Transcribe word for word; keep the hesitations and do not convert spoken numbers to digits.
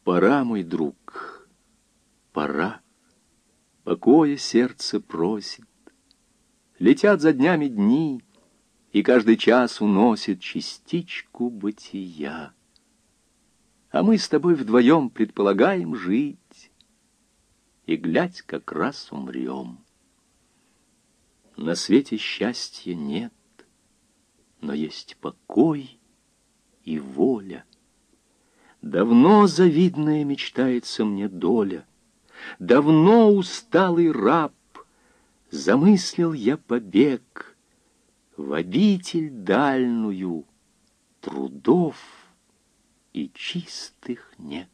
Пора, мой друг, пора. Покоя сердце просит. Летят за днями дни, и каждый час уносит частичку бытия. А мы с тобой вдвоем предполагаем жить, и, глядь, как раз умрем. На свете счастья нет, но есть покой и воля. Давно завидная мечтается мне доля, давно усталый раб замыслил я побег в обитель дальную трудов и чистых нег.